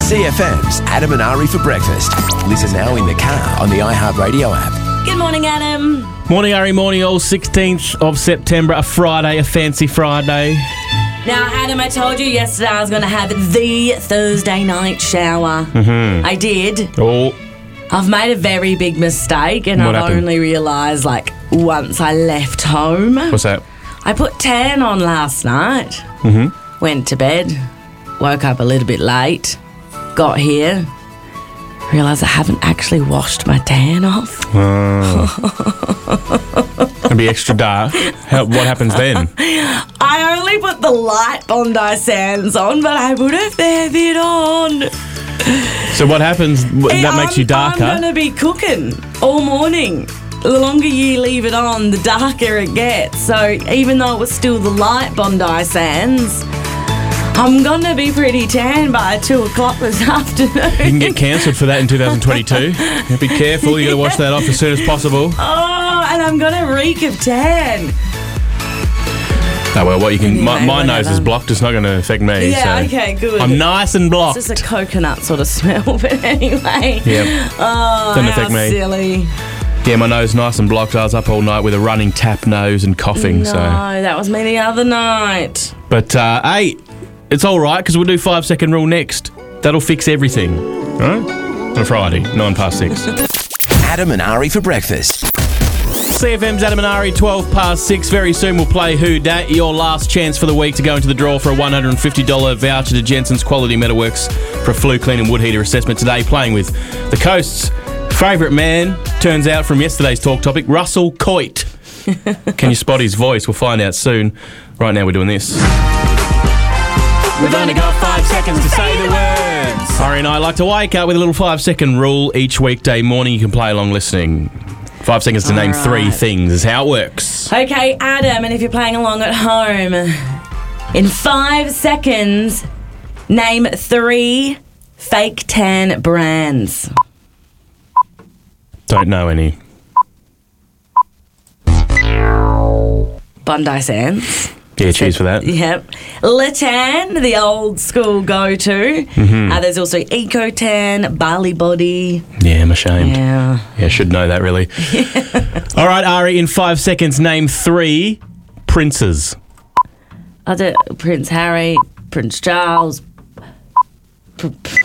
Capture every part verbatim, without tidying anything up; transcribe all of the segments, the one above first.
C F M's Adam and Ari for breakfast. Listen now in the car on the iHeartRadio app. Good morning, Adam. Morning, Ari. Morning, all. sixteenth of September, a Friday, a fancy Friday. Now, Adam, I told you yesterday I was going to have the Thursday night shower. Mm-hmm. I did. Oh. I've made a very big mistake, and What I've happened? only realised, like, once I left home. What's that? I put tan on last night. Mm-hmm. Went to bed. Woke up a little bit late. Got here. Realised I haven't actually washed my tan off. Oh. It'll be extra dark. How, what happens then? I only put the light Bondi Sands on, but I put a fair bit on. So what happens? That I'm, makes you darker? I'm going to be cooking all morning. The longer you leave it on, the darker it gets. So even though it was still the light Bondi Sands, I'm going to be pretty tan by two o'clock this afternoon. You can get cancelled for that in two thousand twenty-two. Be careful. You got to wash that off as soon as possible. Oh, and I'm going to reek of tan. Oh, well, what you can... Anyway, my my nose whatever. is blocked. It's not going to affect me. Yeah, so okay, good. I'm nice and blocked. It's just a coconut sort of smell, but anyway. Yep. Oh, Doesn't how affect me. silly. Yeah, my nose nice and blocked. I was up all night with a running tap nose and coughing. No, So, that was me the other night. But, uh, hey, it's all right because we'll do five-second rule next. That'll fix everything. All right? On a Friday, nine past six. Adam and Ari for breakfast. C F M's Adam and Ari, twelve past six. Very soon we'll play Who Dat. Your last chance for the week to go into the draw for a one hundred fifty dollars voucher to Jensen's Quality Metalworks for a flue clean and wood heater assessment today. Playing with the Coast's favourite man, turns out from yesterday's talk topic, Russell Coit. Can you spot his voice? We'll find out soon. Right now we're doing this. We've only got five seconds to say the words. Ari and I like to wake up with a little five-second rule each weekday morning. You can play along listening. Five seconds to name All three right. things is how it works. Okay, Adam, and if you're playing along at home, in five seconds, name three fake tan brands. Don't know any. Bondi Sands. Yeah, cheers for that. Yep. Latan, the old school go-to. Mm-hmm. Uh, there's also Ecotan, Bali Body. Yeah, I'm ashamed. Yeah. Yeah, I should know that, really. All right, Ari, in five seconds, name three princes. I do Prince Harry, Prince Charles. P- p-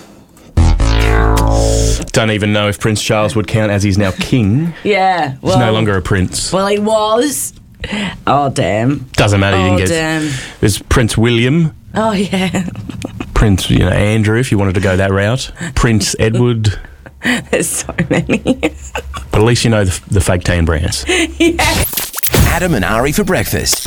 Don't even know if Prince Charles would count as he's now king. yeah. Well, He's no longer a prince. Well, he was. Oh, damn. Doesn't matter, he Oh, didn't get... damn. There's Prince William, Oh, yeah. Prince, you know, Andrew, if you wanted to go that route, Prince Edward... There's so many. But at least you know the, the fake tan brands. Yeah. Adam and Ari for breakfast.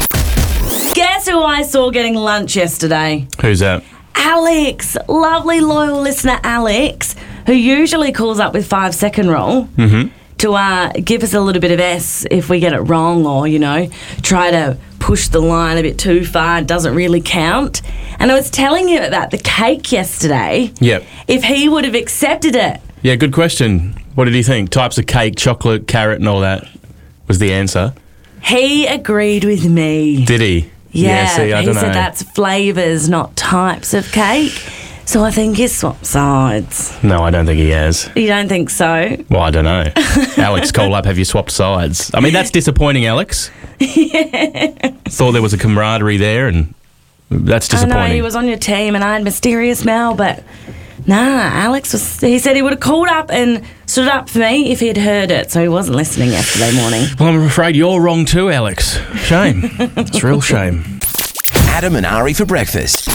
Guess who I saw getting lunch yesterday? Who's that? Alex. Lovely, loyal listener Alex, who usually calls up with five second rule. Mm-hmm. To uh, give us a little bit of S if we get it wrong or, you know, try to push the line a bit too far. It doesn't really count. And I was telling him about the cake yesterday. Yep. If he would have accepted it. Yeah, good question. What did he think? Types of cake, chocolate, carrot and all that was the answer. He agreed with me. Did he? Yeah, see, I he don't know. said that's flavours, not types of cake. So I think he swapped sides. No, I don't think he has. You don't think so? Well, I don't know. Alex, call up, have you swapped sides? I mean, that's disappointing, Alex. Yeah. Thought there was a camaraderie there, and that's disappointing. I know, he was on your team and I had Mysterious Mel, but nah, Alex was, he said he would have called up and stood up for me if he'd heard it, so he wasn't listening yesterday morning. Well, I'm afraid you're wrong too, Alex. Shame. It's a real shame. Adam and Ari for breakfast.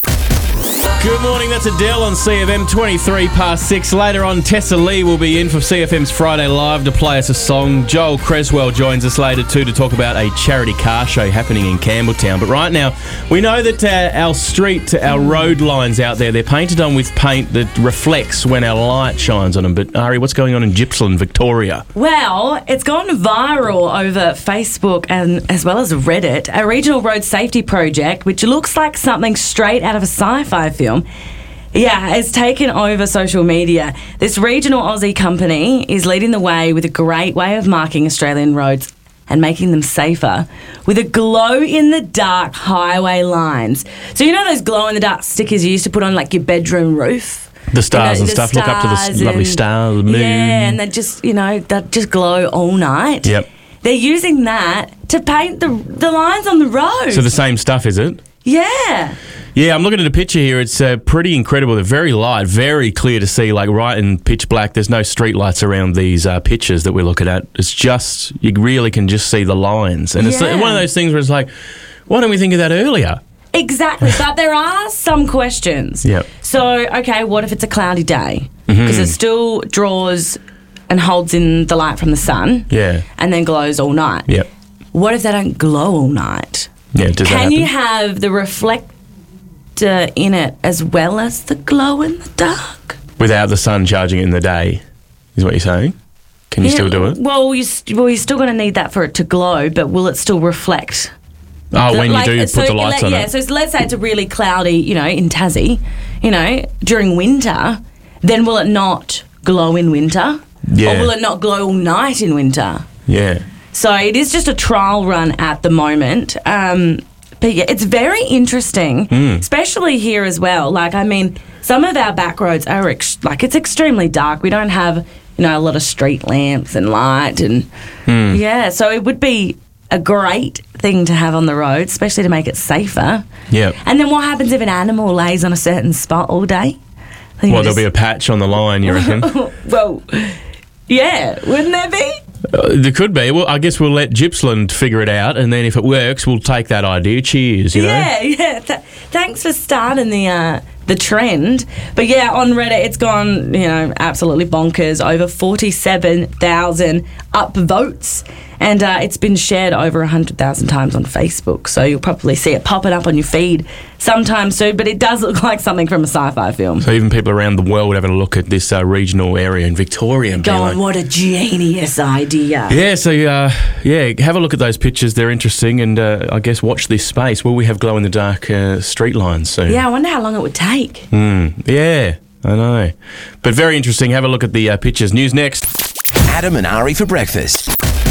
Good morning, that's Adele on C F M, twenty-three past six. Later on, Tessa Lee will be in for C F M's Friday Live to play us a song. Joel Creswell joins us later too to talk about a charity car show happening in Campbelltown. But right now, we know that uh, our street, our road lines out there, they're painted on with paint that reflects when our light shines on them. But Ari, what's going on in Gippsland, Victoria? Well, it's gone viral over Facebook and as well as Reddit. A regional road safety project, which looks like something straight out of a sci-fi film, yeah, has taken over social media. This regional Aussie company is leading the way with a great way of marking Australian roads and making them safer with a glow-in-the-dark highway lines. So you know those glow-in-the-dark stickers you used to put on like your bedroom roof? The stars you know, and the stuff. Look up to the s- stars lovely and- stars, the moon. Yeah, and they just, you know, they just glow all night. Yep. They're using that to paint the the lines on the road. So the same stuff, is it? yeah. Yeah, I'm looking at a picture here. It's uh, pretty incredible. They're very light, very clear to see, like right in pitch black. There's no street lights around these uh, pictures that we're looking at. It's just, you really can just see the lines. And it's Yeah. one of those things where it's like, why don't we think of that earlier? Exactly, but there are some questions. Yep. So, okay, what if it's a cloudy day? Because it still draws and holds in the light from the sun. Yeah. And then glows all night. Yep. What if they don't glow all night? Yeah, does that Can happen? you have the reflector in it as well as the glow in the dark? Without the sun charging it in the day, is what you're saying? Can you Yeah, still do it? Well, you st- well, you're still going to need that for it to glow, but will it still reflect? Oh, The- when like, you do so put the lights let- on yeah, it. so let's say it's a really cloudy, you know, in Tassie, you know, during winter, then will it not glow in winter? Yeah. Or will it not glow all night in winter? Yeah. So it is just a trial run at the moment. Um, but yeah, it's very interesting, Hmm. especially here as well. Like, I mean, some of our back roads are, ex- like, it's extremely dark. We don't have, you know, a lot of street lamps and light. And Hmm. yeah, so it would be a great thing to have on the road, especially to make it safer. Yeah. And then what happens if an animal lays on a certain spot all day? I think Well, it there'll be a just- patch on the line, you reckon? well, yeah, wouldn't there be? Uh, there could be. Well, I guess we'll let Gippsland figure it out, and then if it works, we'll take that idea. Cheers, you know? Yeah, yeah. Th- thanks for starting the uh, the trend. But yeah, on Reddit, it's gone, you know, absolutely bonkers. Over forty-seven thousand upvotes. And uh, it's been shared over one hundred thousand times on Facebook. So you'll probably see it popping up on your feed sometime soon. But it does look like something from a sci-fi film. So even people around the world having a look at this uh, regional area in Victoria and being Going, like, what a genius idea. yeah, so uh, yeah, have a look at those pictures. They're interesting, and uh, I guess watch this space. Will we have glow in the dark uh, street lines soon? Yeah, I wonder how long it would take. Mm, yeah, I know. But very interesting. Have a look at the uh, pictures. News next. Adam and Ari for breakfast.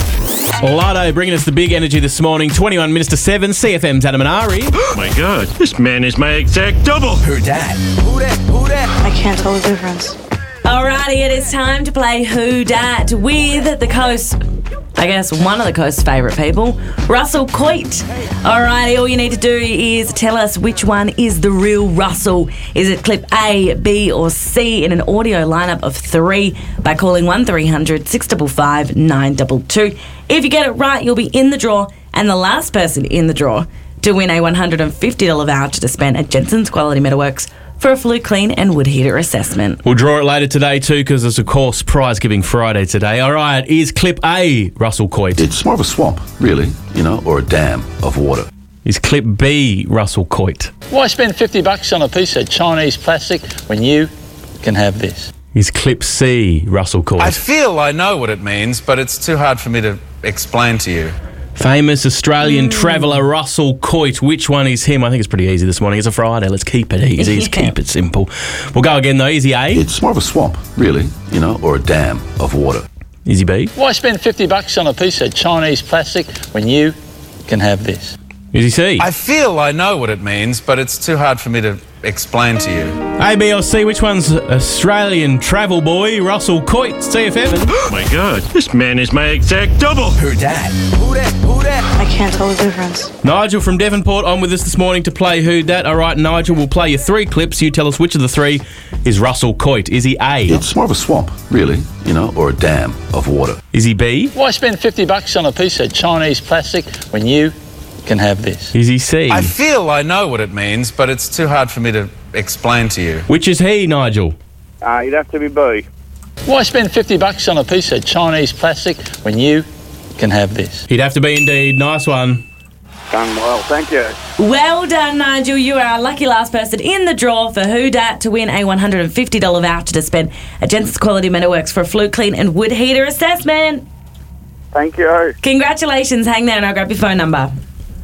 Lado bringing us the big energy this morning. twenty-one minutes to seven. C F M's Adam and Ari. Oh my God, this man is my exact double. Who dat? Who dat? Who dat? I can't tell the difference. Alrighty, it is time to play Who Dat with the coast, I guess one of the coast's favourite people, Russell Coit. Alrighty, all you need to do is tell us which one is the real Russell. Is it clip A, B or C in an audio lineup of three by calling one three hundred six five five nine two two. If you get it right, you'll be in the draw, and the last person in the draw to win a one hundred fifty dollars voucher to spend at Jensen's Quality Metalworks for a flue clean and wood heater assessment. We'll draw it later today too, because it's of course Prize Giving Friday today. All right, is clip A Russell Coit? It's more of a swamp, really, you know, or a dam of water. Is clip B Russell Coit? Why spend fifty bucks on a piece of Chinese plastic when you can have this? Is clip C Russell Coit? I feel I know what it means, but it's too hard for me to explain to you. Famous Australian traveller Russell Coit. Which one is him? I think it's pretty easy this morning. It's a Friday. Let's keep it easy. Let's Yeah. keep it simple. We'll go again though. Is he A? It's more of a swamp, really, you know, or a dam of water. Is he B? Why spend fifty bucks on a piece of Chinese plastic when you can have this? Is he C? I feel I know what it means, but it's too hard for me to explain to you. A, B or C? Which one's Australian travel boy Russell Coit? C F M. Oh my God, this man is my exact double. Who dat? Who dat? Who dat? I can't tell the difference. Nigel from Devonport on with us this morning to play Who Dat. All right, Nigel, we'll play you three clips. You tell us which of the three is Russell Coit. Is he A? It's more of a swamp, really, you know, or a dam of water. Is he B? Why spend fifty bucks on a piece of Chinese plastic when you can have this? Is he C? I feel I know what it means, but it's too hard for me to explain to you. Which is he, Nigel? Uh, you'd have to be B. Why spend fifty bucks on a piece of Chinese plastic when you can have this? He'd have to be indeed. Nice one. Done well, thank you. Well done, Nigel. You are our lucky last person in the draw for Who Dat to win a one hundred fifty dollars voucher to spend at Jensen's Quality Metalworks for a flue clean and wood heater assessment. Thank you. Congratulations. Hang there and I'll grab your phone number.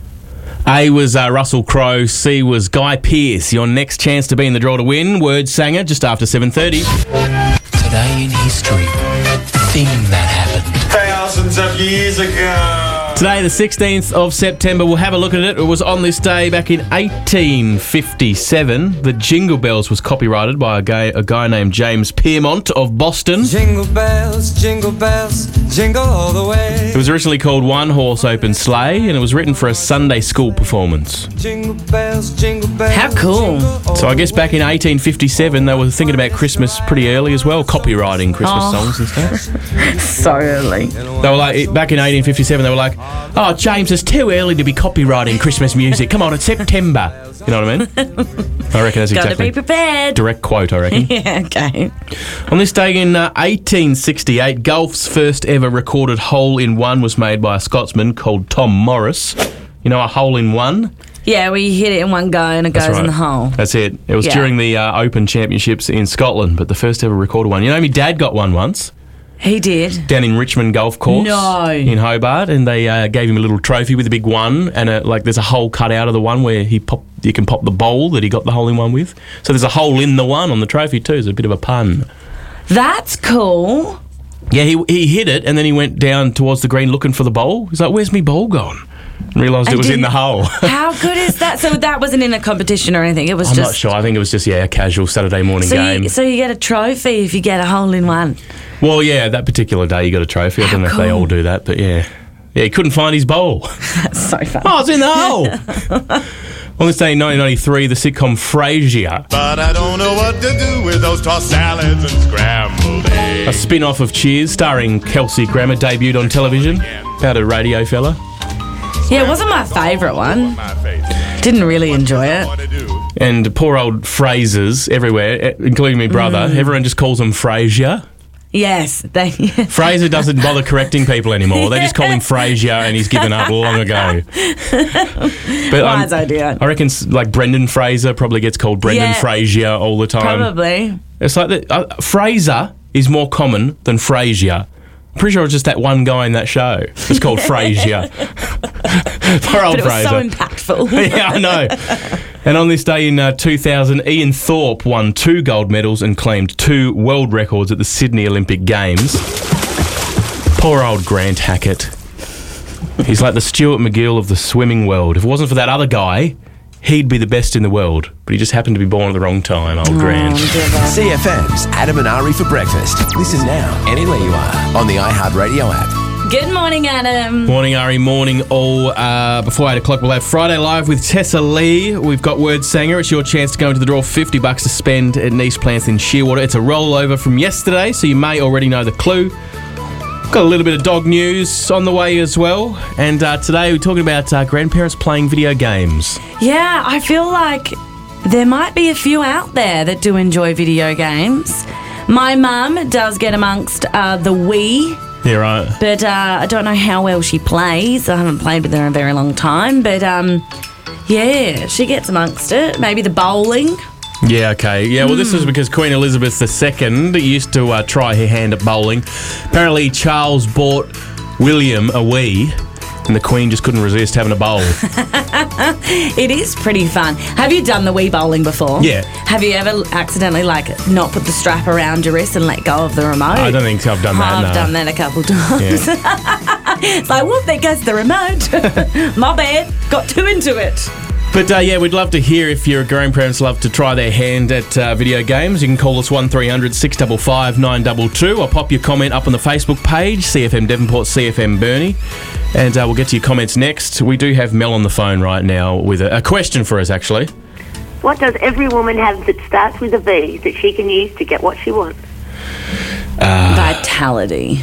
A was uh, Russell Crowe. C was Guy Pearce. Your next chance to be in the draw to win. Word Sanger just after seven thirty. Today in history, the thing that happened. Thousands of years ago. Today, the sixteenth of September, we'll have a look at it. It was on this day back in eighteen fifty-seven. The Jingle Bells was copyrighted by a guy, a guy named James Piermont of Boston. Jingle bells, jingle bells, jingle all the way. It was originally called One Horse Open Sleigh, and it was written for a Sunday school performance. Jingle bells, jingle bells. How cool. So I guess back in eighteen fifty-seven, they were thinking about Christmas pretty early as well, copywriting Christmas Oh. songs and stuff. So early. They were like, back in eighteen fifty-seven, they were like, oh, James, it's too early to be copywriting Christmas music. Come on, it's September. You know what I mean? I reckon that's Gotta exactly. be prepared. Direct quote, I reckon. Yeah, okay. On this day in uh, eighteen sixty-eight, golf's first ever recorded hole-in-one was made by a Scotsman called Tom Morris. You know, a hole-in-one? Yeah, we hit it in one go and it That's goes right. in the hole. That's it. It was Yeah. during the uh, Open Championships in Scotland, but the first ever recorded one. You know, my dad got one once. He did. Down in Richmond Golf Course. No. In Hobart, and they uh, gave him a little trophy with a big one, and a, like there's a hole cut out of the one where he pop, you can pop the bowl that he got the hole in one with. So there's a hole in the one on the trophy too. It's a bit of a pun. That's cool. Yeah, he he hit it, and then he went down towards the green looking for the bowl. He's like, "Where's me bowl gone?" And realised it And was in didn't- the hole. How good is that? So that wasn't in a competition or anything. It was I'm just. not sure. I think it was just yeah, a casual Saturday morning So game. you, so you get a trophy if you get a hole in one. Well, yeah, that particular day you got a trophy. I don't know if they cool. all do that, but yeah. Yeah, he couldn't find his bowl. That's so fun. Oh, it's in the hole! On this day in nineteen ninety-three, the sitcom Frasier, But I don't know what to do with those tossed salads and scrambled eggs. a spin-off of Cheers starring Kelsey Grammer, debuted on television. About a radio fella. Yeah, it wasn't my favourite one. Didn't really enjoy it. And poor old Frasers everywhere, eh, including my brother. Mm. Everyone just calls him Frasier. Yes, they. Fraser doesn't bother correcting people anymore. They just call him Frasier, and he's given up long ago. But um, Wise idea. I reckon s- like Brendan Fraser probably gets called Brendan Yeah. Frazier all the time. Probably. It's like the, uh, Fraser is more common than Frasier. I'm pretty sure it's just that one guy in that show. It's called Frasier. Poor old But it was Fraser. so impactful. Yeah, I know. And on this day in uh, two thousand, Ian Thorpe won two gold medals and claimed two world records at the Sydney Olympic Games. Poor old Grant Hackett. He's like the Stuart McGill of the swimming world. If it wasn't for that other guy, he'd be the best in the world. But he just happened to be born at the wrong time, old Grant. C F M's Adam and Ari for breakfast. Listen now, anywhere you are, on the iHeartRadio app. Good morning, Adam. Morning, Ari. Morning, all. Uh, before eight o'clock, we'll have Friday Live with Tessa Lee. We've got Word Sanger. It's your chance to go into the draw. fifty bucks to spend at Nice Plants in Shearwater. It's a rollover from yesterday, so you may already know the clue. Got a little bit of dog news on the way as well. And uh, today we're talking about uh, grandparents playing video games. Yeah, I feel like there might be a few out there that do enjoy video games. My mum does get amongst uh, the Wii. Yeah, right. But uh, I don't know how well she plays. I haven't played with her in a very long time. But um, yeah, she gets amongst it. Maybe the bowling. Yeah, okay. Yeah, well, this is because Queen Elizabeth the Second used to uh, try her hand at bowling. Apparently, Charles bought William a Wii, and the Queen just couldn't resist having a bowl. It is pretty fun. Have you done the Wii bowling before? Yeah. Have you ever accidentally, like, not put the strap around your wrist and let go of the remote? I don't think I've done that, I've no. done that a couple times. It's like, whoop, there goes the remote. My bad. Got too into it. But uh, yeah, we'd love to hear if your grandparents love to try their hand at uh, video games. You can call us one three hundred six five five nine two two or pop your comment up on the Facebook page, C F M Devonport, C F M Burnie. And uh, we'll get to your comments next. We do have Mel on the phone right now with a, a question for us, actually. What does every woman have that starts with a V that she can use to get what she wants? Uh, Vitality.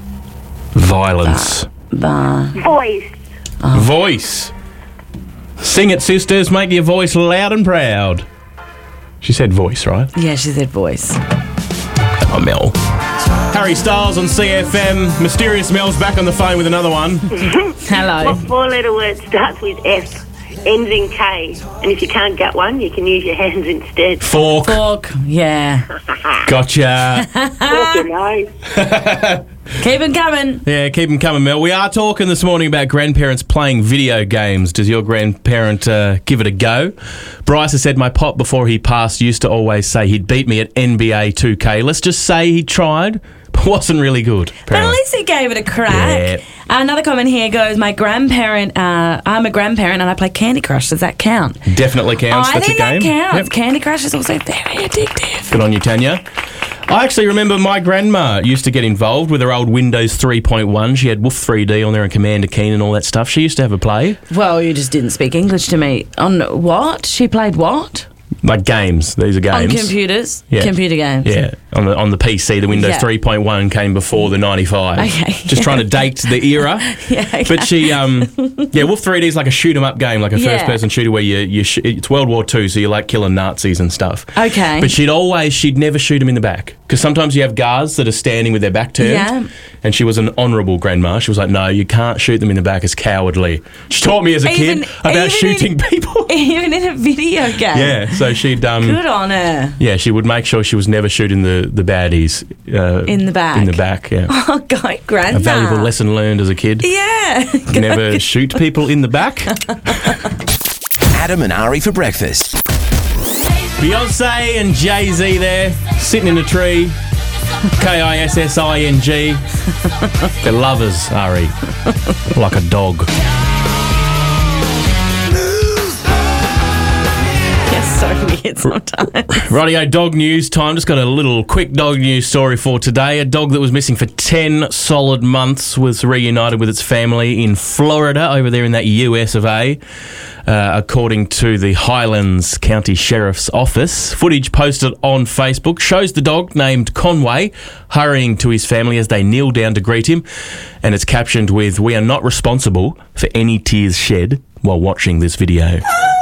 Violence. Bah. Voice. Voice. Sing it, sisters. Make your voice loud and proud. She said voice, right? Yeah, she said voice. Come on, Mel. Harry Styles on C F M. Mysterious Mel's back on the phone with another one. Hello. What four-letter word starts with F, ends in K, and if you can't get one, you can use your hands instead? Fork. Fork. Yeah. Gotcha. Fork your nose. Keep them coming. Yeah, keep them coming, Mel. We are talking this morning about grandparents playing video games. Does your grandparent uh, give it a go? Bryce has said, my pop before he passed used to always say he'd beat me at N B A two K. Let's just say he tried, but wasn't really good. But at Apparently. least he gave it a crack. Yeah. Another comment here goes, my grandparent, uh, I'm a grandparent and I play Candy Crush. Does that count? Definitely counts. Oh, I That's think a game. that counts. Yep. Candy Crush is also very addictive. Good on you, Tanya. I actually remember my grandma used to get involved with her old Windows three point one. She had Woof three D on there and Commander Keen and all that stuff. She used to have a play. Well, you just didn't speak English to me. On what? She played what? Like games. These are games. On computers? Yeah. Computer games. Yeah, on the on the P C, the Windows Yeah. three point one came before the ninety-five. Okay, Just yeah. trying to date the era. Yeah, okay. But she, um, yeah, Wolf three D is like a shoot 'em up game, like a Yeah. first person shooter where you, you sh- it's World War Two, so you're like killing Nazis and stuff. Okay. But she'd always, she'd never shoot them in the back. Because sometimes you have guards that are standing with their back turned. Yeah. And she was an honourable grandma. She was like, no, you can't shoot them in the back, it's cowardly. She taught me as a Even- kid about even shooting in- people. Even in a video game. Yeah, so she'd... Um, Good on her. Yeah, she would make sure she was never shooting the, the baddies. Uh, In the back. In the back, yeah. Oh, God, grandma. A valuable lesson learned as a kid. Yeah. Never shoot people in the back. Adam and Ari for breakfast. Beyonce and Jay-Z there, sitting in a tree. K I S S I N G. They're lovers, Ari. Like a dog. It's so weird sometimes. Radio dog news time. Just got a little quick dog news story for today. A dog that was missing for ten solid months was reunited with its family in Florida, over there in that U S of A. Uh, according to the Highlands County Sheriff's Office. Footage posted on Facebook shows the dog named Conway hurrying to his family as they kneel down to greet him, and it's captioned with, "We are not responsible for any tears shed while watching this video."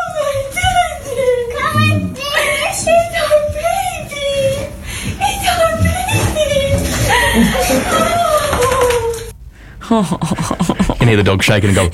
You can hear the dog shaking and go,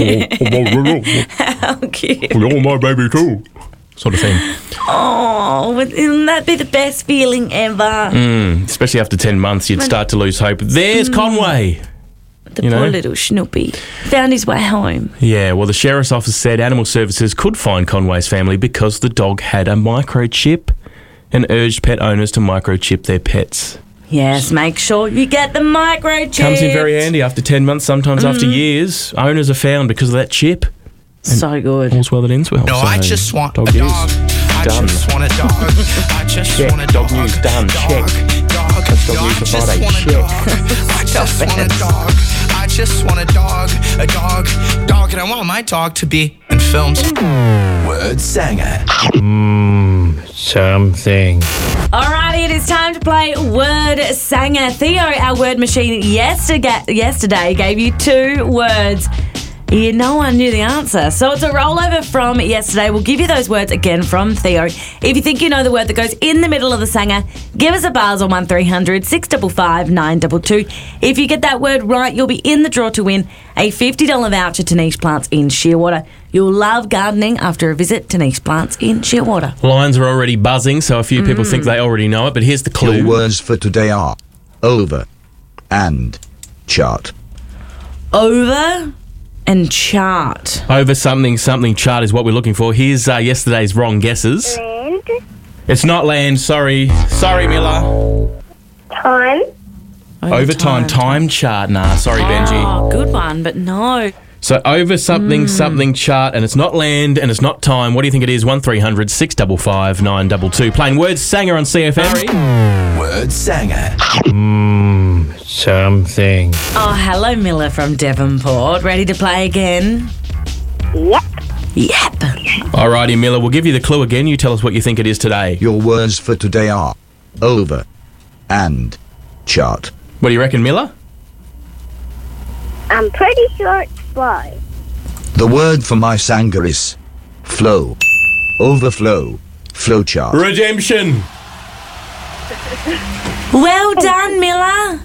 How cute. "You're my baby too," sort of thing. Oh, wouldn't that be the best feeling ever? Mm, especially after ten months, you'd start to lose hope. There's Conway. The you poor know? little Snoopy found his way home. Yeah, well, the Sheriff's Office said Animal Services could find Conway's family because the dog had a microchip and urged pet owners to microchip their pets. Yes, make sure you get the microchip. Comes in very handy after ten months, sometimes after years. Owners are found because of that chip. So good. All's well that ends well. No, so I just want dog a news. dog. I Done. just want a dog. I just Check. want a Dog dog. news done. Dog, Check. Dog, That's dog dog. news for I just Friday. want a Check. dog. I just want a dog. I just want a dog. A dog. Dog. And I want my dog to be in films. Word Sanger. Mmm, something. Alrighty, it is time to play Word Sanger. Theo, our word machine, yesterday, yesterday gave you two words. You no one knew the answer. So it's a rollover from yesterday. We'll give you those words again from Theo. If you think you know the word that goes in the middle of the sanger, give us a buzz on one three hundred six five five nine two two. If you get that word right, you'll be in the draw to win a fifty dollars voucher to Niche Plants in Shearwater. You'll love gardening after a visit to Niche Plants in Shearwater. Lines are already buzzing, so a few people think they already know it, but here's the clue. Your words for today are over and chart. Over and chart. Over something, something chart is what we're looking for. Here's uh, yesterday's wrong guesses. Land. It's not land, sorry. Sorry, Miller. Time. Overtime time chart. Nah, sorry, Benji. Oh, good one, but no. So over something, Mm. something chart, and it's not land, and it's not time. What do you think it is? one three hundred six five five nine two two. Playing Word Sanger on C F M. Word Sanger. Mmm, something. Oh, hello, Miller from Devonport. Ready to play again? Yep. Yep. Alrighty, Miller, we'll give you the clue again. You tell us what you think it is today. Your words for today are over and chart. What do you reckon, Miller? I'm pretty sure it's flow. The word for my sanger is flow, overflow, flowchart. Redemption. Well done, Miller.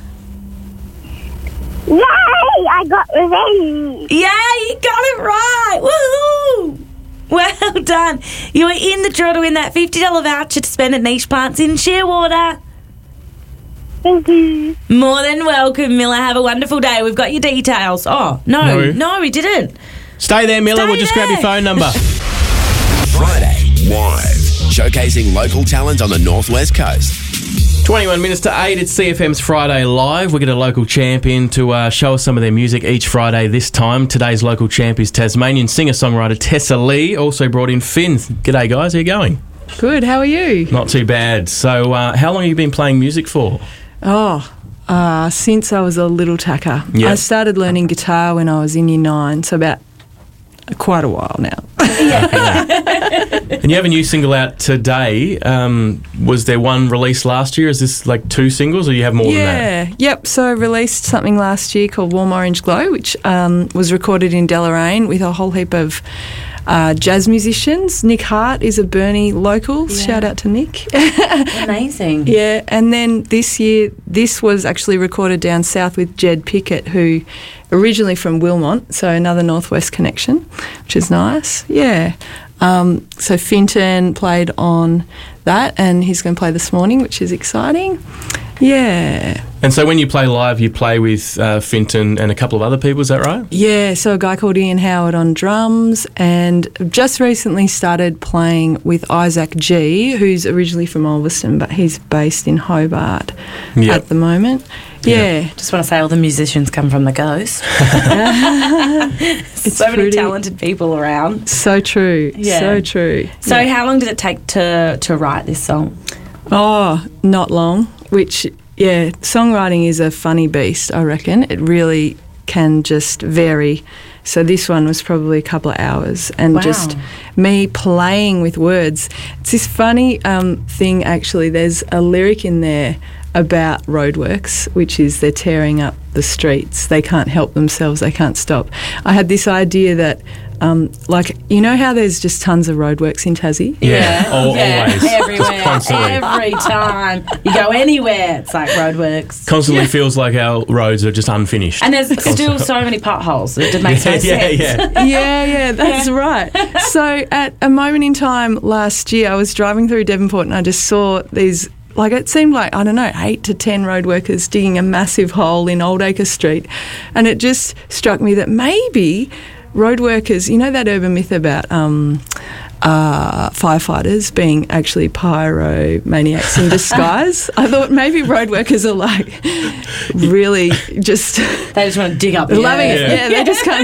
Yay! I got revenge. Yeah, you got it right. Woohoo! Well done. You are in the draw to win that fifty dollars voucher to spend at Niche Plants in Shearwater. Thank you. More than welcome, Miller. Have a wonderful day. We've got your details. Oh, no. No. No, we didn't. Stay there, Miller. Stay we'll just grab your there. phone number. Friday, Live. Showcasing local talent on the Northwest Coast. twenty-one minutes to eight, it's C F M's Friday Live. We get a local champ in to uh, show us some of their music each Friday this time. Today's local champ is Tasmanian singer-songwriter Tessa Lee. Also brought in Finn. G'day, guys. How you going? Good. How are you? Not too bad. So uh, how long have you been playing music for? Oh, uh, since I was a little tacker. Yep. I started learning guitar when I was in year nine, so about quite a while now. And you have a new single out today. Um, was there one released last year? Is this like two singles, or do you have more than that? Yeah, yep. So I released something last year called Warm Orange Glow, which um, was recorded in Deloraine with a whole heap of uh, jazz musicians. Nick Hart is a Burnie local. Yeah. Shout out to Nick. Amazing. Yeah, and then this year, this was actually recorded down south with Jed Pickett, who originally from Wilmot, so another Northwest connection, which is nice. Yeah. Um, so Finton played on that, and he's going to play this morning, which is exciting. Yeah. And so when you play live, you play with uh, Finton and a couple of other people, is that right? Yeah, so a guy called Ian Howard on drums, and just recently started playing with Isaac G, who's originally from Ulverston, but he's based in Hobart Yep. at the moment. Yeah. Just want to say all the musicians come from the Ghost. It's so many pretty- talented people around. So true. Yeah. So true. So Yeah. how long did it take to, to write this song? Oh, not long. Which, yeah, songwriting is a funny beast, I reckon. It really can just vary. So this one was probably a couple of hours, and Wow. just me playing with words. It's this funny um, thing, actually. There's a lyric in there about roadworks, which is they're tearing up the streets. They can't help themselves. They can't stop. I had this idea that, um, like, you know how there's just tons of roadworks in Tassie? Yeah, al- yeah, always. everywhere, Constantly. every time you go anywhere, it's like roadworks. Constantly feels like our roads are just unfinished. And there's still so many potholes. It makes no Yeah, yeah, sense. yeah. yeah, yeah, that's right. So at a moment in time last year, I was driving through Devonport and I just saw these, like, it seemed like, I don't know, eight to ten road workers digging a massive hole in Oldacre Street. And it just struck me that maybe road workers, you know that urban myth about um, uh, firefighters being actually pyromaniacs in disguise? I thought maybe road workers are like really just... They just want to dig up the loving earth. it. Yeah, they just can't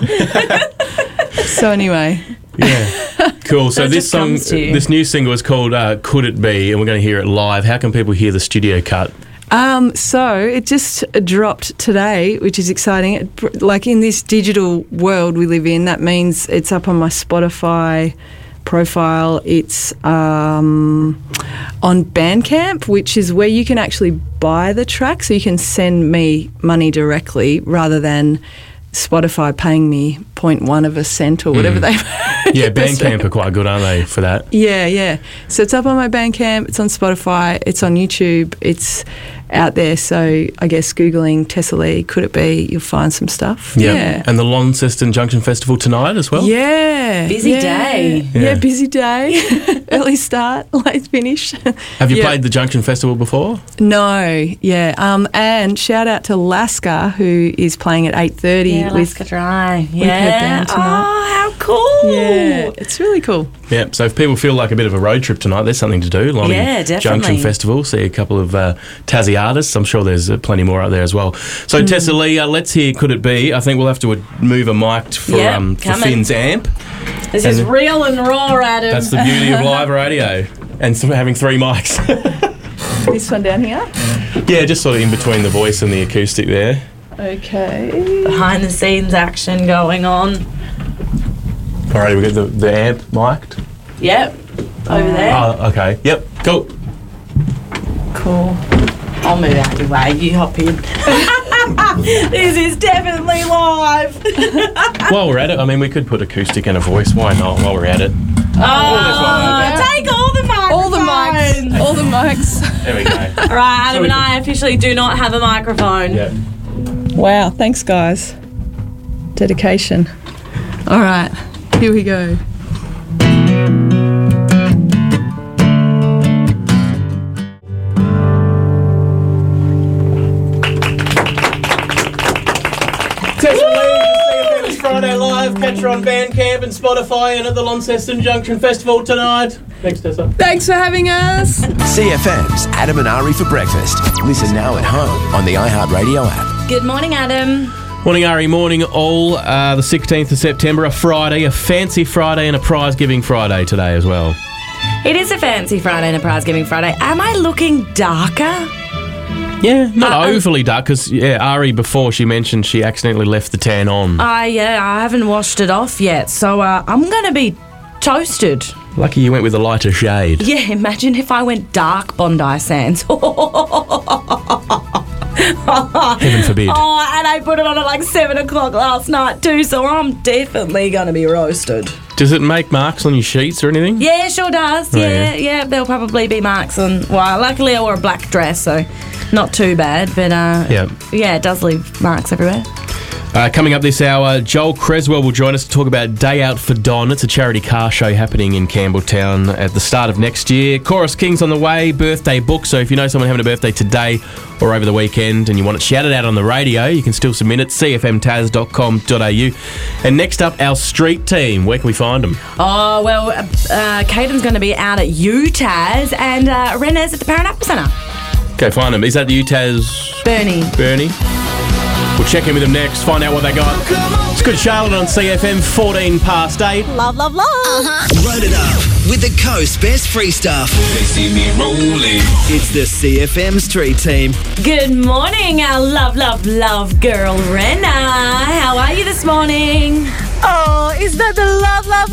stop. So anyway... Yeah. Cool. So So it this just song, comes to you. this new single is called uh, Could It Be? And we're going to hear it live. How can people hear the studio cut? Um, so it just dropped today, which is exciting. It, like in this digital world we live in, that means it's up on my Spotify profile. It's um, on Bandcamp, which is where you can actually buy the track. So you can send me money directly rather than Spotify paying me zero point one of a cent or whatever Mm. they Yeah, Bandcamp are quite good, aren't they, for that? Yeah, yeah. So it's up on my Bandcamp, it's on Spotify, it's on YouTube, it's out there. So I guess Googling Tessa Lee, Could It Be, you'll find some stuff. Yeah. And the Launceston Junction Festival tonight as well? Yeah. Busy yeah. day. Yeah. Yeah. busy day. Early start, late finish. Have you Yeah. played the Junction Festival before? No, yeah. Um, and shout out to Laska, who is playing at eight thirty Yeah, with, Laska Dry. with her Yeah. band tonight. Oh, how cool. Yeah, it's really cool. Yeah, so if people feel like a bit of a road trip tonight, there's something to do. Along Yeah, Junction definitely. Festival, see a couple of uh, Tassie artists. I'm sure there's uh, plenty more out there as well. So Mm. Tessa Lee, uh, let's hear Could It Be? I think we'll have to uh, move a mic t- for, Yeah, um, for coming. Finn's amp. This And is real and raw, Adam. That's the beauty of live radio and th- having three mics. This one down here. Yeah, just sort of in between the voice and the acoustic there. Okay. Behind the scenes action going on. Alrighty, we got the, the amp mic'd. Yep. Over there. Oh, okay. Yep, cool. Cool. I'll move out your way. You hop in. This is definitely live. While we're at it, I mean, we could put acoustic and a voice. Why not? While we're at it. Oh, take all the microphones. All the mics. All the mics. There we go. All right, Adam and I officially do not have a microphone. Yeah. Wow, thanks guys. Dedication. All right, here we go. Tessa Lee, C F M's Friday Live. Catch her on Bandcamp and Spotify and at the Launceston Junction Festival tonight. Thanks, Tessa. Thanks for having us. C F M's Adam and Ari for breakfast. Listen now at home on the iHeartRadio app. Good morning, Adam. Morning, Ari. Morning, all. Uh, the sixteenth of September, a Friday, a fancy Friday and a prize-giving Friday today as well. It is a fancy Friday and a prize-giving Friday. Am I looking darker? Yeah, not Uh, overly dark, because, yeah, Ari, before she mentioned she accidentally left the tan on. I, yeah, I haven't washed it off yet, so uh, I'm going to be toasted. Lucky you went with a lighter shade. Yeah, imagine if I went dark Bondi Sands. Heaven forbid. Oh, and I put it on at like seven o'clock last night too, so I'm definitely going to be roasted. Does it make marks on your sheets or anything? Yeah, sure does. Oh, Yeah, yeah. yeah, there'll probably be marks on. Well, luckily I wore a black dress, so not too bad. But uh, Yeah. yeah, it does leave marks everywhere. Uh, coming up this hour, Joel Creswell will join us to talk about Day Out for Don. It's a charity car show happening in Campbelltown at the start of next year. Chorus King's on the way, birthday book. So if you know someone having a birthday today or over the weekend and you want it shouted out on the radio, you can still submit it, c f m taz dot com dot a u. And next up, our street team. Where can we find them? Oh, well, uh, uh, Caden's going to be out at U T A S and uh, Rena's at the Parent Apple Centre. Go find them. Is that the U T A S? Bernie. Bernie? We'll check in with them next, find out what they got. It's Good Charlotte on C F M, fourteen past eight. Love, love, love. Uh-huh. Load it up with the Coast Best Free Stuff. They see me rolling. It's the C F M Street Team. Good morning, our love, love, love girl, Rena. How are you this morning? Oh, is that the love, love,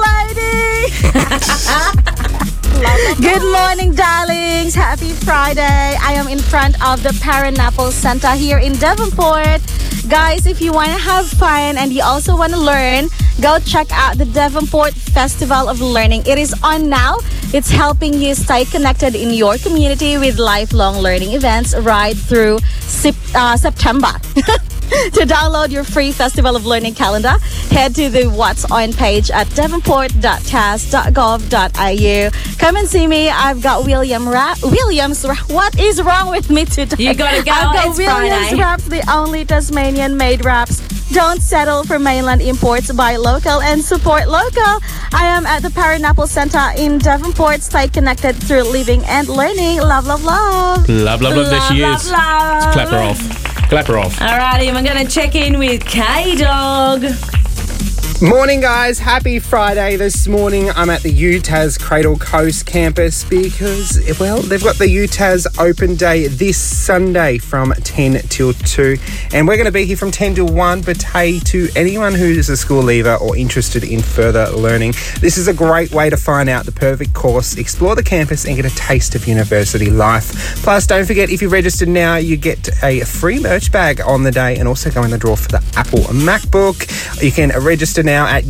love lady? Good morning, darlings. Happy Friday. I am in front of the Paranaple Center here in Devonport. Guys, if you want to have fun and you also want to learn, go check out the Devonport Festival of Learning. It is on now. It's helping you stay connected in your community with lifelong learning events right through sep- uh, September. To download your free Festival of Learning calendar, head to the What's On page at devonport dot tas dot gov dot a u. Come and see me. I've got William Ra- Williams. Ra- what is wrong with me today? You gotta go. I've got It's Williams Friday. Wraps, the only Tasmanian-made wraps. Don't settle for mainland imports. Buy local and support local. I am at the Paranaple Center in Devonport. Stay connected through living and learning. Love, love, love. Love, love, love. There she Love, is. love, love. Let's clap her off. Clap her off. Alrighty, and we're going to check in with K-Dog. Morning, guys. Happy Friday. This morning I'm at the U T A S Cradle Coast campus because, well, they've got the U T A S open day this Sunday from ten till two. And we're going to be here from ten till one. But hey, to anyone who's a school leaver or interested in further learning, this is a great way to find out the perfect course, explore the campus and get a taste of university life. Plus, don't forget, if you register now, you get a free merch bag on the day and also go in the draw for the Apple MacBook. You can register now at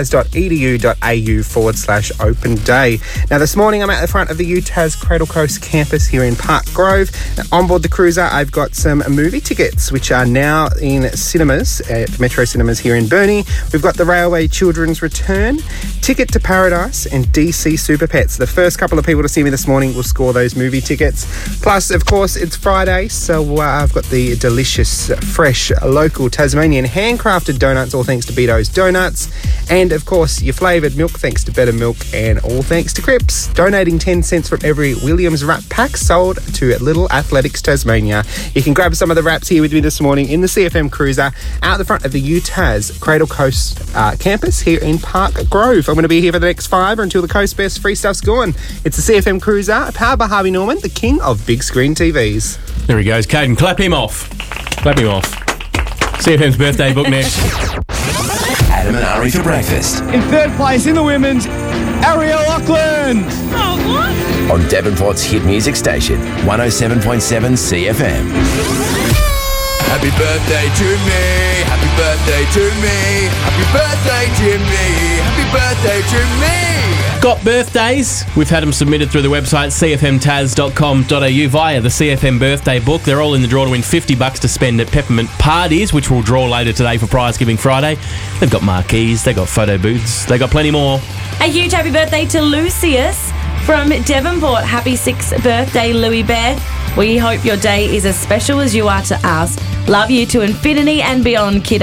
utas.edu.au forward slash open day. Now, this morning I'm at the front of the U T A S Cradle Coast campus here in Park Grove. Now, on board the cruiser, I've got some movie tickets which are now in cinemas at Metro Cinemas here in Burnie. We've got the Railway Children's Return, Ticket to Paradise and D C Super Pets. The first couple of people to see me this morning will score those movie tickets. Plus, of course, it's Friday, so uh, I've got the delicious, fresh, local Tasmanian handcrafted donuts, all thanks to Beato's Donuts. And, of course, your flavoured milk thanks to Better Milk, and all thanks to Crips, donating ten cents from every Williams wrap pack sold to Little Athletics Tasmania. You can grab some of the wraps here with me this morning in the C F M Cruiser out the front of the U T A S Cradle Coast uh, campus here in Park Grove. I'm going to be here for the next five or until the Coast Best Free Stuff's gone. It's the C F M Cruiser, powered by Harvey Norman, the king of big screen T Vs. There he goes. Caden, clap him off. Clap him off. C F M's birthday book next. Adam and Ari for breakfast. In third place in the women's, Ariel Auckland. Oh, what? On Devonport's hit music station, one oh seven point seven C F M. Happy birthday to me, happy birthday to me, happy birthday to me, happy birthday to me. Got birthdays? We've had them submitted through the website c f m taz dot com dot a u via the C F M birthday book. They're all in the draw to win fifty bucks to spend at Peppermint Parties, which we'll draw later today for Prize Giving Friday. They've got marquees, they've got photo booths, they've got plenty more. A huge happy birthday to Lucius from Devonport. Happy sixth birthday, Louis Bear. We hope your day is as special as you are to us. Love you to infinity and beyond, kiddo.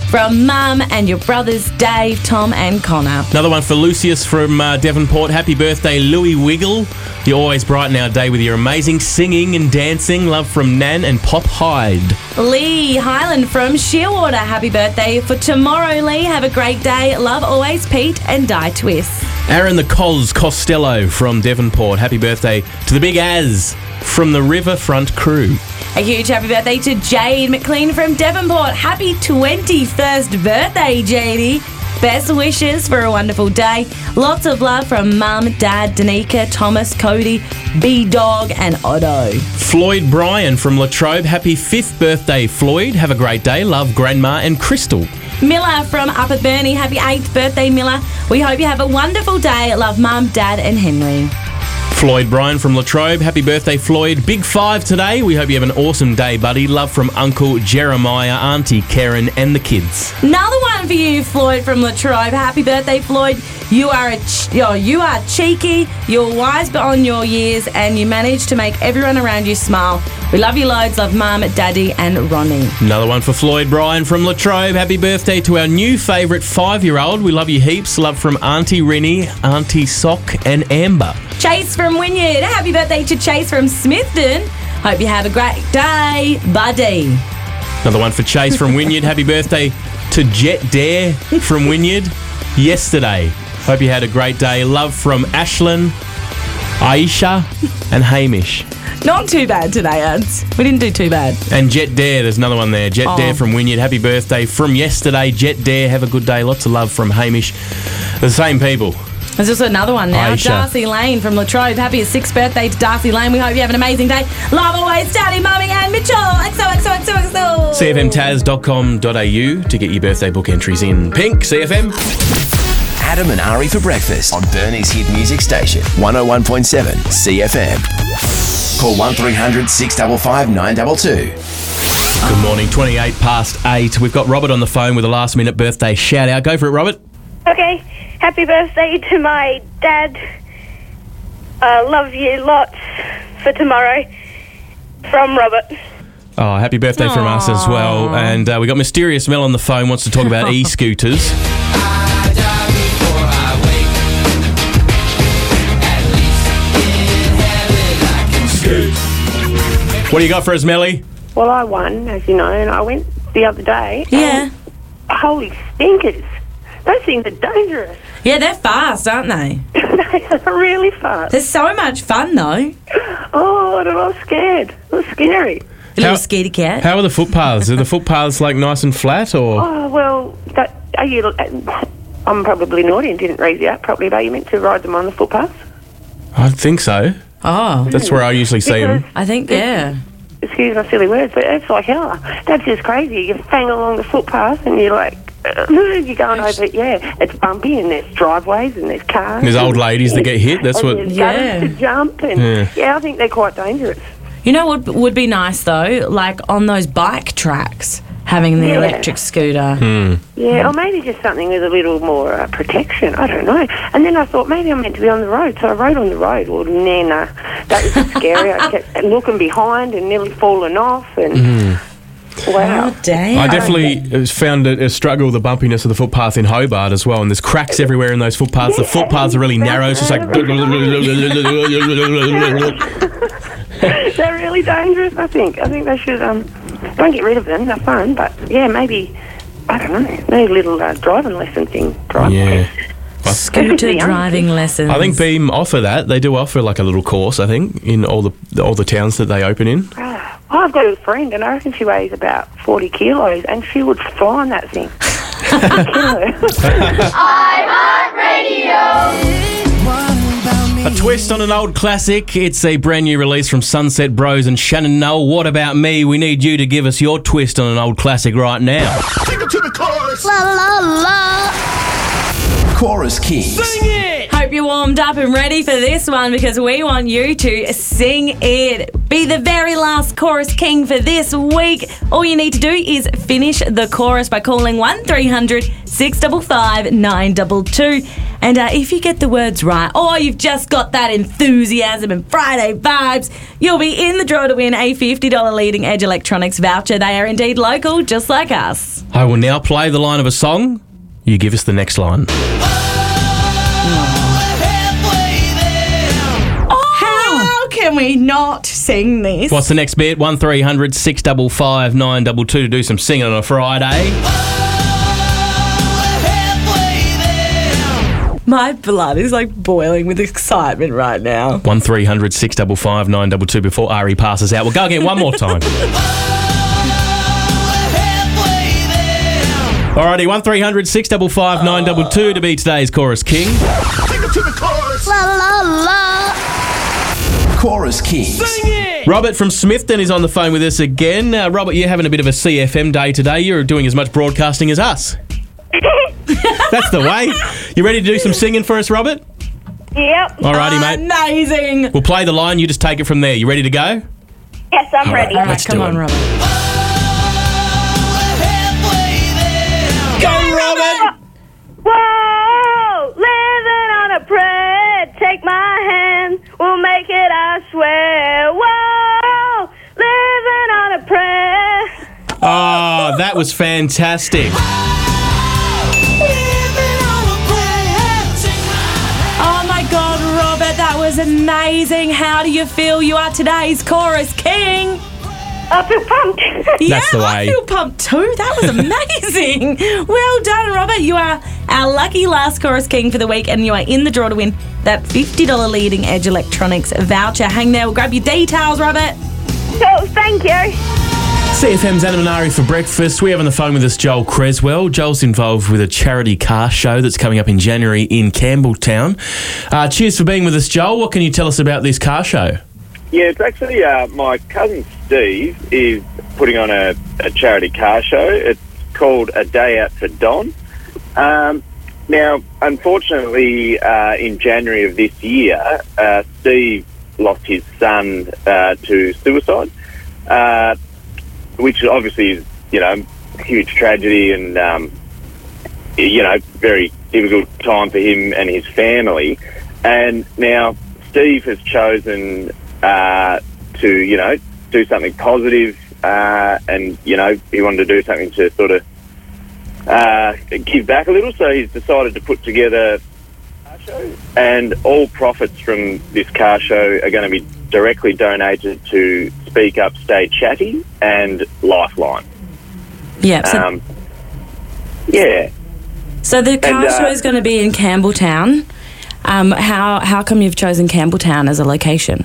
from Mum and your brothers Dave, Tom and Connor. Another one for Lucius from uh, Devonport. Happy birthday, Louis Wiggle. You always brighten our day with your amazing singing and dancing. Love from Nan and Pop Hyde. Lee Highland from Shearwater. Happy birthday for tomorrow, Lee. Have a great day. Love always, Pete and Die Twist. Aaron the Cos Costello from Devonport. Happy birthday to the Big Az from the Riverfront crew. A huge happy birthday to Jade McLean from Devonport. Happy twenty-first birthday, Jadey. Best wishes for a wonderful day. Lots of love from Mum, Dad, Danica, Thomas, Cody, B-Dog and Otto. Floyd Bryan from Latrobe. Happy fifth birthday, Floyd. Have a great day. Love Grandma and Crystal. Miller from Upper Burnie. Happy eighth birthday, Miller. We hope you have a wonderful day. Love Mum, Dad and Henry. Floyd Bryan from Latrobe. Happy birthday, Floyd. Big five today. We hope you have an awesome day, buddy. Love from Uncle Jeremiah, Auntie Karen and the kids. Another one for you, Floyd from Latrobe. Happy birthday, Floyd. You are a ch- oh, you are cheeky, you're wise beyond your years, and you manage to make everyone around you smile. We love you loads. Love Mum, Daddy and Ronnie. Another one for Floyd Bryan from Latrobe. Happy birthday to our new favourite five-year-old. We love you heaps. Love from Auntie Rinny, Auntie Sock and Amber. Chase from Wynyard. Happy birthday to Chase from Smithton. Hope you have a great day, buddy. Another one for Chase from Wynyard. Happy birthday to Jet Dare from Wynyard yesterday. Hope you had a great day. Love from Ashlyn, Aisha and Hamish. Not too bad today, Ads. We didn't do too bad. And Jet Dare, there's another one there. Jet Oh. Dare from Wynyard. Happy birthday from yesterday. Jet Dare, have a good day. Lots of love from Hamish. The same people. There's also another one now. Aisha. Darcy Lane from Latrobe. Happy sixth birthday to Darcy Lane. We hope you have an amazing day. Love always, Daddy, Mummy and Mitchell. X O X O X O X O. C F M taz dot com dot a u to get your birthday book entries in. Pink, C F M. Adam and Ari for breakfast on Burnie's hit music station, one oh one point seven C F M. Call one three hundred six five five nine two two. Good morning, twenty-eight past eight. We've got Robert on the phone with a last minute birthday shout out. Go for it, Robert. Okay, happy birthday to my dad. Uh, love you lots for tomorrow. From Robert. Oh, happy birthday from us as well. And uh, we got Mysterious Mel on the phone, wants to talk about e-scooters. What do you got for us, Melly? Well, I won, as you know, and I went the other day. Yeah. Holy stinkers. Those things are dangerous. Yeah, they're fast, aren't they? They are really fast. They're so much fun, though. Oh, and I was scared. It was scary. A little scaredy cat. How are the footpaths? Are the footpaths like nice and flat, or? Oh, well, that, are you, I'm probably naughty and didn't read you up properly, but you meant to ride them on the footpaths? I think so. Oh. That's where I usually see them. I think, yeah. Excuse my silly words, but it's like hell. That's just crazy. You hang along the footpath and you're like, uh, you're going over it. Yeah, it's bumpy and there's driveways and there's cars. There's old ladies that get hit. That's and what. there's Yeah. gutters to jump and Yeah. yeah. I think they're quite dangerous. You know what would be nice, though? Like on those bike tracks, having the Yeah. electric scooter. Hmm. Yeah, or maybe just something with a little more uh, protection. I don't know. And then I thought maybe I'm meant to be on the road, so I rode on the road. Well, nah, nah. That was just scary. I kept looking behind and nearly falling off. And Mm. wow. Oh, damn. I definitely found it a struggle, the bumpiness of the footpath in Hobart as well, and there's cracks everywhere in those footpaths. The footpaths are really narrow. It's just like. They're really dangerous, I think. I think they should, um, don't get rid of them, they're fun, but yeah, maybe, I don't know, maybe a little uh, driving lesson thing. Driving Yeah. Scooter driving lessons. I think Beam offer that. They do offer like a little course, I think, in all the all the towns that they open in. Oh, I've got a friend, and I reckon she weighs about forty kilos, and she would fly on that thing. I'm on radio. A twist on an old classic. It's a brand new release from Sunset Bros and Shannon Noel. What About Me? We need you to give us your twist on an old classic right now. Take it to the chorus. La la la. Chorus Kings. Hope hope you're warmed up and ready for this one because we want you to sing it. Be the very last chorus king for this week. All you need to do is finish the chorus by calling one three hundred six five five nine two two. And uh, if you get the words right, or you've just got that enthusiasm and Friday vibes, you'll be in the draw to win a fifty dollars Leading Edge Electronics voucher. They are indeed local, just like us. I will now play the line of a song. You give us the next line. How can we not sing this? What's the next bit? one three hundred six five five nine two two to do some singing on a Friday. My blood is like boiling with excitement right now. one three hundred six five five nine two two before Ari passes out. We'll go again one more time. Alrighty, one three hundred six five five nine two two to be today's Chorus King. Take it to the chorus. La la la. Chorus Kings. Sing it. Robert from Smithton is on the phone with us again. Uh, Robert, you're having a bit of a C F M day today. You're doing as much broadcasting as us. That's the way. You ready to do some singing for us, Robert? Yep. Alrighty, mate. Amazing. We'll play the line. You just take it from there. You ready to go? Yes, I'm All ready. right, let's Come do on, it. Robert. Go, Robert! Whoa, living on a prayer. Take my hand, we'll make it, I swear. Whoa, living on a prayer. Oh, that was fantastic. Oh my God, Robert, that was amazing. How do you feel? You are today's Chorus King. I feel pumped. Yeah, That's the I way. feel pumped too. That was amazing. Well done, Robert. You are our lucky last Chorus King for the week, and you are in the draw to win that fifty dollars Leading Edge Electronics voucher. Hang there. We'll grab your details, Robert. Oh, thank you. C F M's Adam and Ari for breakfast. We have on the phone with us Joel Creswell. Joel's involved with a charity car show that's coming up in January in Campbelltown. Uh, cheers for being with us, Joel. What can you tell us about this car show? Yeah, it's actually uh, my cousin Steve is putting on a, a charity car show. It's called A Day Out for Don. Um, now, unfortunately, uh, in January of this year, uh, Steve lost his son uh, to suicide, uh, which obviously is, you know, a huge tragedy and, um, you know, very difficult time for him and his family. And now Steve has chosen uh, to, you know, do something positive uh, and, you know, he wanted to do something to sort of uh, give back a little. So he's decided to put together a car show, and all profits from this car show are going to be directly donated to Speak Up, Stay Chatty and Lifeline. Yeah. So, Um, yeah. so the car and, uh, show is going to be in Campbelltown. Um, how how come you've chosen Campbelltown as a location?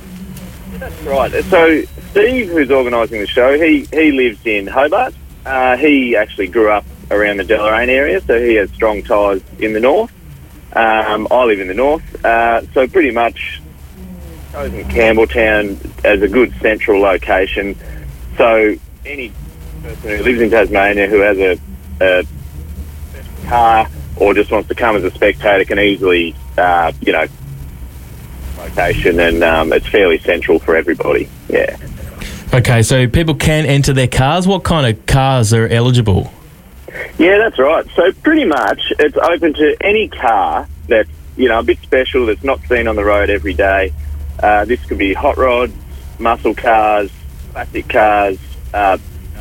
That's right. So Steve, who's organising the show, he, he lives in Hobart. Uh, he actually grew up around the Deloraine area, so he has strong ties in the north. Um, I live in the north, uh, so pretty much chosen Campbelltown as a good central location. So any person who lives in Tasmania who has a, a car or just wants to come as a spectator can easily, uh, you know, location, and um, it's fairly central for everybody. Yeah. Okay, so people can enter their cars. What kind of cars are eligible? Yeah, that's right. So pretty much it's open to any car that's, you know, a bit special, that's not seen on the road every day. Uh, this could be hot rods, muscle cars, classic cars, uh,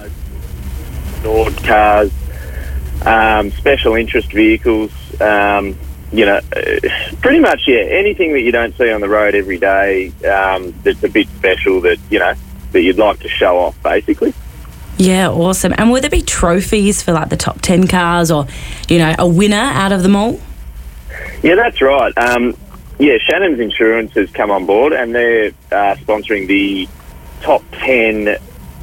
stored cars, um, special interest vehicles, um, you know, uh, pretty much, yeah, anything that you don't see on the road every day um, that's a bit special that, you know, that you'd like to show off, basically. Yeah, awesome. And will there be trophies for like the top ten cars or, you know, a winner out of them all? Yeah, that's right. Um, yeah, Shannon's Insurance has come on board and they're uh, sponsoring the top ten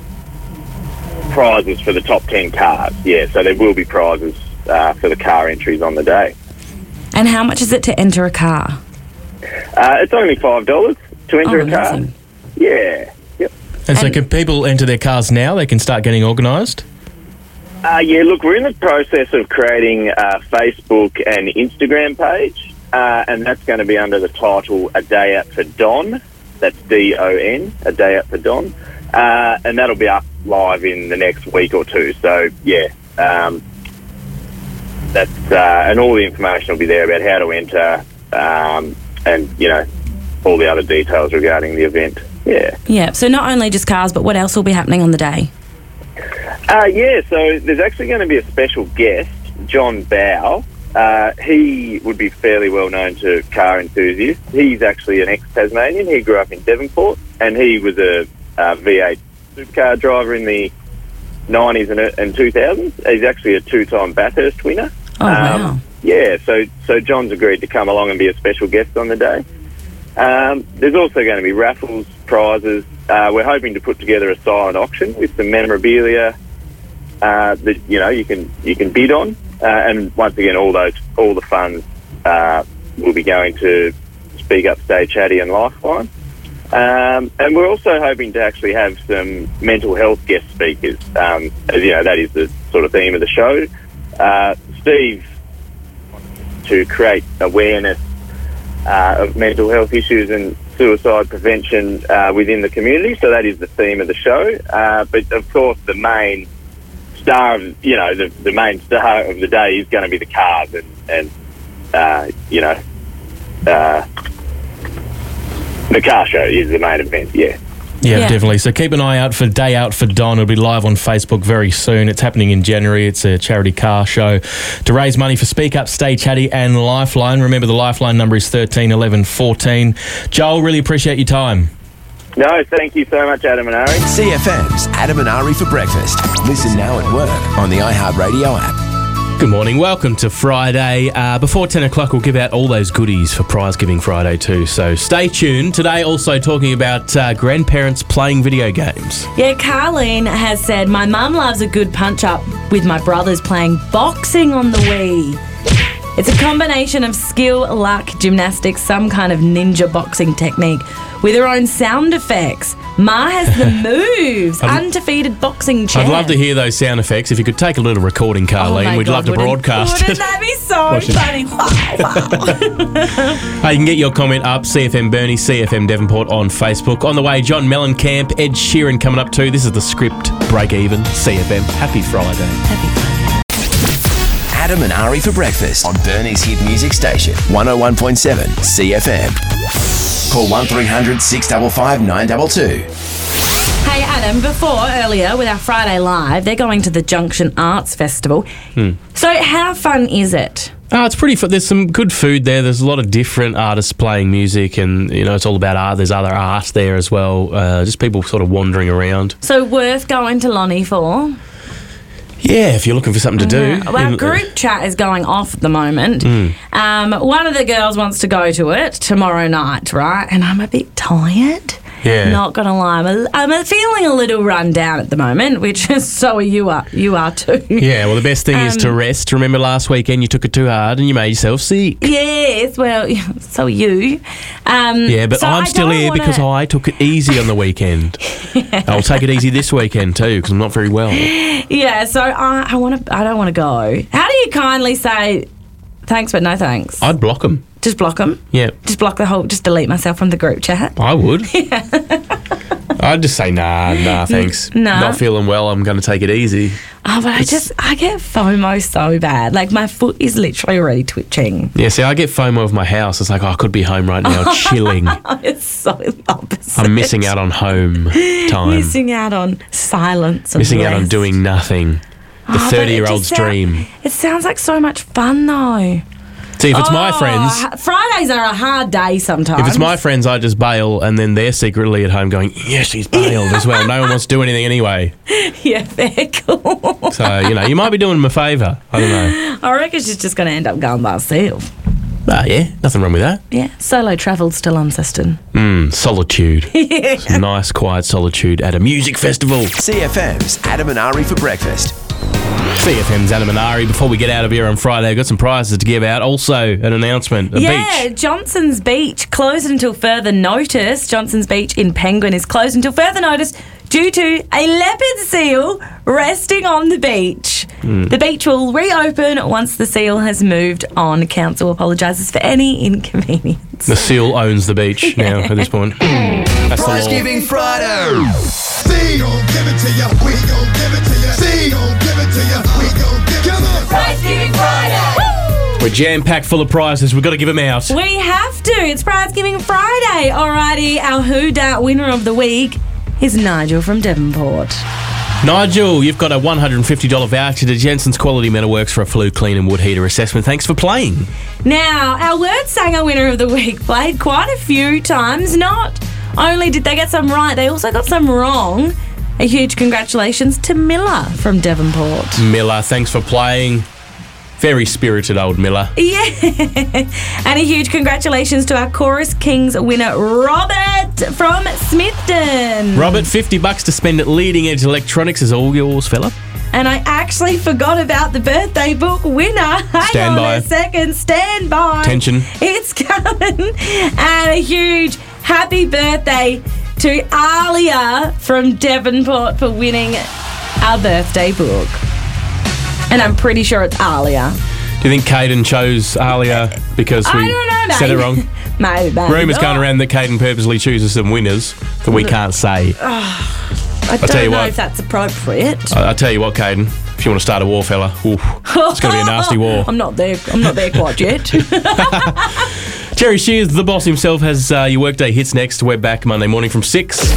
prizes for the top ten cars. Yeah, so there will be prizes uh, for the car entries on the day. And how much is it to enter a car? Uh, it's only five dollars to enter Oh, a car. amazing. Yeah. Yep. And, so can people enter their cars now? They can start getting organised? Uh, yeah, look, we're in the process of creating a Facebook and Instagram page. uh, and that's going to be under the title A Day Out for Don. That's D O N, A Day Out for Don. Uh, and that'll be up live in the next week or two. So, yeah, um, that's uh, and all the information will be there about how to enter um, and, you know, all the other details regarding the event. Yeah. Yeah, so not only just cars, but what else will be happening on the day? Uh, yeah, so there's actually going to be a special guest, John Bow. Uh, he would be fairly well known to car enthusiasts. He's actually an ex-Tasmanian. He grew up in Devonport, and he was a uh, V eight supercar driver in the nineties and, and two thousands. He's actually a two-time Bathurst winner. Oh, um, wow. Yeah, so, so John's agreed to come along and be a special guest on the day. Um, there's also going to be raffles, prizes. Uh, we're hoping to put together a silent auction with some memorabilia uh, that you know you can you can bid on, uh, and once again, all those all the funds uh, will be going to Speak Up, Stay Chatty and Lifeline. Um, and we're also hoping to actually have some mental health guest speakers. Um, as you know, that is the sort of theme of the show. Uh, Steve to create awareness uh, of mental health issues and suicide prevention uh, within the community. So that is the theme of the show. Uh, but of course, the main star, of, you know, the, the main star of the day is going to be the cars, and, and uh, you know, uh, the car show is the main event. Yeah. Yeah, Yeah. definitely. So keep an eye out for Day Out for Don. It'll be live on Facebook very soon. It's happening in January. It's a charity car show to raise money for Speak Up, Stay Chatty and Lifeline. Remember, the Lifeline number is thirteen eleven fourteen. Joel, really appreciate your time. No, thank you so much, Adam and Ari. C F M's Adam and Ari for breakfast. Listen now at work on the iHeartRadio app. Good morning. Welcome to Friday. Uh, before ten o'clock, we'll give out all those goodies for Prize Giving Friday too. So stay tuned. Today also talking about uh, grandparents playing video games. Yeah, Carleen has said, my mum loves a good punch-up with my brothers playing boxing on the Wii. It's a combination of skill, luck, gymnastics, some kind of ninja boxing technique with her own sound effects. Ma has the moves. I'd- Undefeated boxing champ. I'd love to hear those sound effects. If you could take a little recording, Carleen, Oh my we'd God, love to wouldn't- broadcast Wouldn't it. that be so Watch it. funny? Wow, wow. Hey, you can get your comment up, C F M Bernie, C F M Devonport on Facebook. On the way, John Mellencamp, Ed Sheeran coming up too. This is the script, Break Even, C F M. Happy Friday. Adam and Ari for breakfast on Bernie's hit music station, one oh one point seven C F M. Call one three hundred six five five nine two two. Hey Adam, before earlier with our Friday Live, they're going to the Junction Arts Festival. Hmm. So how fun is it? Oh, it's pretty fun. There's some good food there. There's a lot of different artists playing music, and you know it's all about art. There's other art there as well. Uh, just people sort of wandering around. So worth going to Lonnie for? Yeah, if you're looking for something to do. Well, our In- group chat is going off at the moment. Mm. Um, one of the girls wants to go to it tomorrow night, right? And I'm a bit tired. Yeah. Not gonna lie, I'm, a, I'm a feeling a little run down at the moment, which is so are you are. You are too. Yeah, well, the best thing is to Um, rest. Remember last weekend you took it too hard and you made yourself sick. Yes, well, so are you. Um, Yeah, but so I'm I still don't here wanna- because I took it easy on the weekend. I'll take it easy this weekend too because I'm not very well. Yeah, so I, I want to. I don't want to go. How do you kindly say thanks but no thanks? I'd block them. Just block them. Yeah, Just block the whole. Just delete myself from the group chat. I would. I'd just say nah, nah, thanks. Nah. Not feeling well. I'm going to take it easy. Oh, but I just I get FOMO so bad. Like my foot is literally already twitching. Yeah, see, I get FOMO of my house. It's like, oh, I could be home right now, chilling. It's so opposite. I'm missing out on home time. Missing out on silence. And Missing out on rest. doing nothing. The Oh, but it thirty-year-old's just sound- dream. It sounds like so much fun though. See, if it's my Oh, friends, ha- Fridays are a hard day sometimes. if it's my friends, I just bail, and then they're secretly at home going, "Yes, she's bailed as well. No one wants to do anything anyway." Yeah, fair cool. So you know, you might be doing them a favour. I don't know. I reckon she's just going to end up going by herself. Ah, yeah, nothing wrong with that. Yeah, solo travelled still on Seston. Mm, solitude. Some nice, quiet solitude at a music festival. C F M's Adam and Ari for breakfast. C F M's Adam and Ari. Before we get out of here on Friday, I've got some prizes to give out. Also, an announcement. A yeah, beach. Johnson's Beach closed until further notice. Johnson's Beach in Penguin is closed until further notice due to a leopard seal resting on the beach. Mm. The beach will reopen once the seal has moved on. Council apologises for any inconvenience. The seal owns the beach now at this point. That's the Prize law. Giving Friday. See, gon' give it to ya. We gon' give it to ya. See, gon' give it to ya. We gon' give it to ya. Prize Giving Friday. We're jam-packed full of prizes. We've got to give them out. We have to. It's Prize Giving Friday. Alrighty, our Who Dat winner of the week is Nigel from Devonport. Nigel, you've got a one hundred fifty dollars voucher to Jensen's Quality Metalworks for a flue clean and wood heater assessment. Thanks for playing. Now, our Word Sanger winner of the week played quite a few times. Not only did they get some right, they also got some wrong. A huge congratulations to Miller from Devonport. Miller, thanks for playing. Very spirited old Miller. Yeah. And a huge congratulations to our Chorus Kings winner, Robert from Smithton. Robert, fifty bucks to spend at Leading Edge Electronics is all yours, fella. And I actually forgot about the birthday book winner. Hang Stand on by. a second. Stand by. Tension. It's coming. And a huge happy birthday to Alia from Devonport for winning our birthday book. And I'm pretty sure it's Alia. Do you think Caden chose Alia because we I don't know, said it maybe. wrong? Maybe, maybe. Rumours not. going around that Caden purposely chooses some winners that we can't say. I I'll don't tell you know what. if that's appropriate. I- I'll tell you what, Caden. If you want to start a war, fella, oof, it's going to be a nasty war. I'm not there. I'm not there quite yet. Jerry Shears, the boss himself, has uh, your workday hits next. We're back Monday morning from six.